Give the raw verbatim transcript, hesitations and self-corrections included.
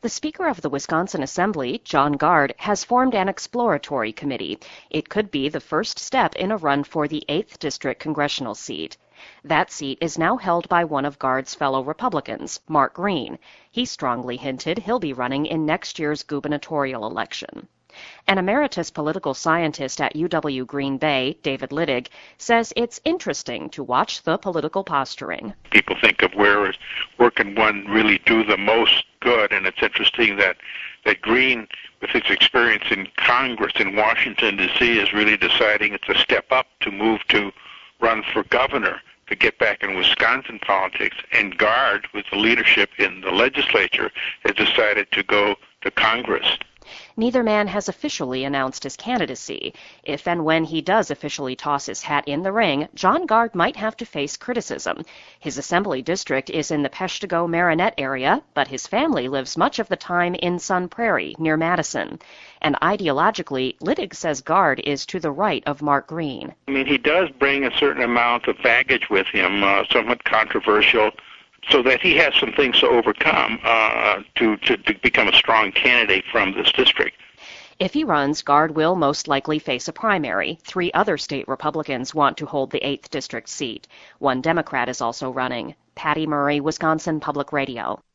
The Speaker of the Wisconsin Assembly, John Gard, has formed an exploratory committee. It could be the first step in a run for the eighth District congressional seat. That seat is now held by one of Gard's fellow Republicans, Mark Green. He strongly hinted he'll be running in next year's gubernatorial election. An emeritus political scientist at U W Green Bay, David Littig, says it's interesting to watch the political posturing. People think of where, where can one really do the most good, and it's interesting that, that Green, with his experience in Congress in Washington, D C, is really deciding it's a step up to move to run for governor, to get back in Wisconsin politics, and Gard, with the leadership in the legislature, has decided to go to Congress. Neither man has officially announced his candidacy. If and when he does officially toss his hat in the ring, John Gard might have to face criticism. His assembly district is in the Peshtigo-Marinette area, but his family lives much of the time in Sun Prairie, near Madison. And ideologically, Littig says Gard is to the right of Mark Green. I mean, he does bring a certain amount of baggage with him, uh, somewhat controversial, so that he has some things to overcome uh, to, to, to become a strong candidate from this district. If he runs, Gard will most likely face a primary. Three other state Republicans want to hold the eighth District seat. One Democrat is also running. Patty Murray, Wisconsin Public Radio.